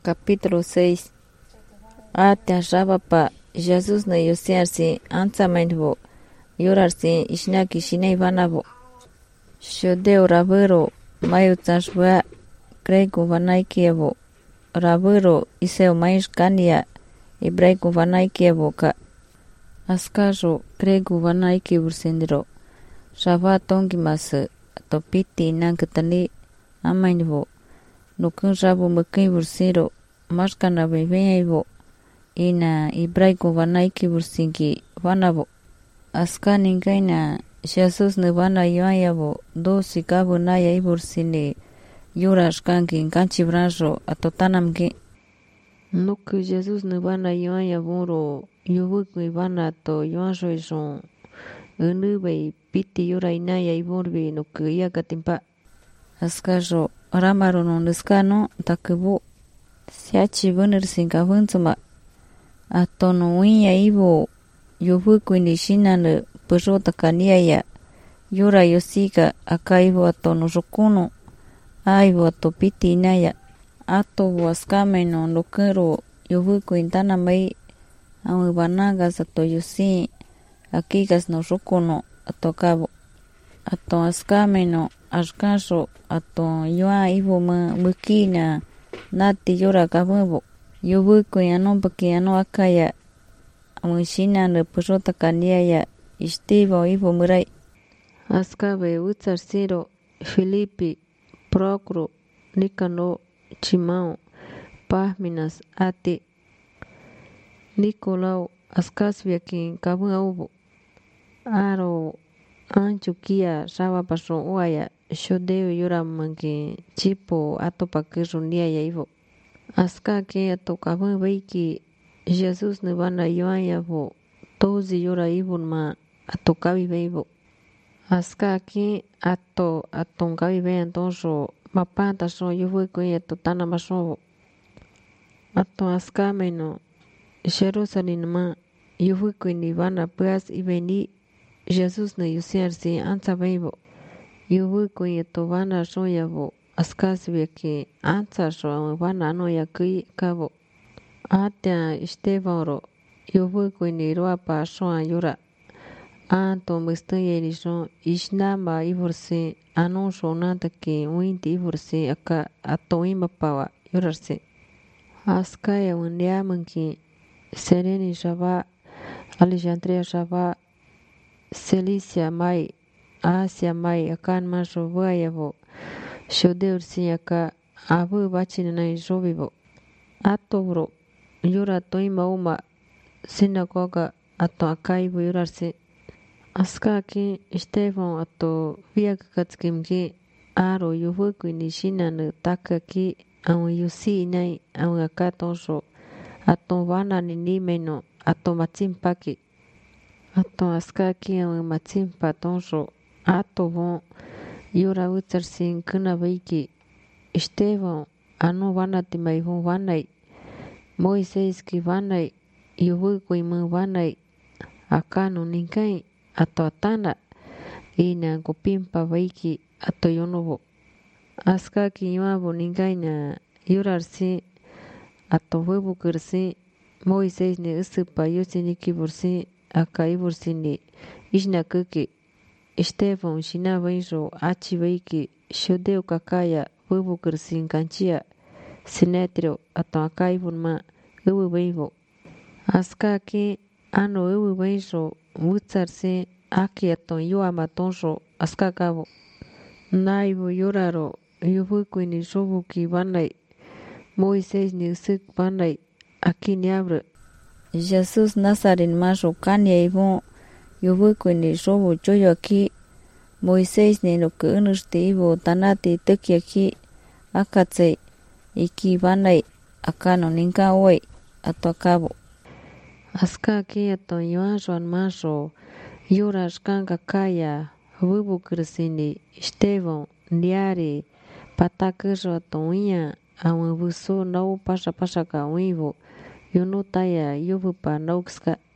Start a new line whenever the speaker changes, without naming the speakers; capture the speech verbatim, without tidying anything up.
Capítulo seis. Atia Shabapa Jesus na yusiarsi antsamendvo yorarsi ishnaki shinei vanavo shodeo rabero mayutsashwa grego vanaikievo rabero iseo maishkania hebraico vanaikievo ka askajo grego vanaikivursindiro shava tongimas topiti nankatani amainvo nukun shabu mkivursiro mashkana bebeivo ina hebraico vanaikibursingi vanavo askaningaina Jesus ne vana yoayavo dosi kabu naya ibursini yurashkanki kanchibranjo atotanamki nuku Jesus ne vana yoayavuro yuvuku ivana to yoanjo ison unubei piti yura inaya iburbi nuku yakatimpa askajo ramarono neskano takubu siachi bunirsinga buntsuma atono winya ivo yuvuku nishinane pujota kaniaya yura yosika akaivo atono rokuno aivo atopiti inaya ato waskameno nokero yuvuku intana mai amu banagas ato yosi akigas no rokuno atokabo ato askameno ashkasho ato yoa ivo mukina nati yura kabubo yuvuku yanompaki yano akaya amushina ne pujota kaniaya istivo ivo murai askabe utsarsiro Filipi Procro Nikano Chimao Pahminas ati Nicolau askasviakin kabu aubo aro anchukia shaba pasho uaya shodeo yura manki chipo atopakisho niaya ivo aska que atokaba veiki Jesus ne vana yoayavo tozi yura ivon ma atokabi veivo aska que ato atonkabi ve antonjo mapanta so yuvuku atotana masovo ato aska meno Jerusalem ma yuvuku ni vana pues iveni Jesus ne yusiarsi ansa veivo yuvuku atovana soyavo askasviaki antsasho vana no yaki kabo atia Estevoro yuvuku ni roapa soa yura anto mesteyeri so ishnamba ivorsi anonsho nataki winti ivorsi aka atoima pawa yurarsi askaya undiamanki Sereni shava Alexandria shava Cilicia mai Asia mai akan masho vayavo shodeur aka abu bachinana jovivo atoro yura toima uma sinagoga ato akaivo yurarsi askaki Estevon ato viakatkimki aro yuvuku nishinane takaki amu yusi inai amu akatonjo ato vana ninimeno ato matsimpaki ato askaki amu matsimpa tonjo ato von yura utsarsin kuna veiki Estevon ano vanati maivon vanai Moisés ki vanai yuvuku imu vanai akano ninkai ato atana ina kopimpa veiki ato yonovo askaki yuavo ninkaina yurarsi ato vuvukursi Moisés ne usupa yusiniki bursi aka ibursini ishnakuki Estevon shina veijo achi veiki shodeo kakaya vuvukursin kanchia Sinetrio ato akaivon ma uvu veivo askaki ano uvu veijo utsarsi aki ato yuama tonjo askakavo naivo yuraro yuvuku ni jovuki vanai Moisés ni usuk vanai aki niabre Jesus Nazarin majo kania ivo yuvuku ni jovu choyo aki Moisés ni nuku unushti ivo tanati tuki aki akatse iki vanai akano ninka oi ato akabo askaki ato yoanjoan majo yura shkanka kaya vuvukursini Estevon ndiari patakujo ato unya amu buso nau pasha pasha ka uivo yonotaya yuvupa naukska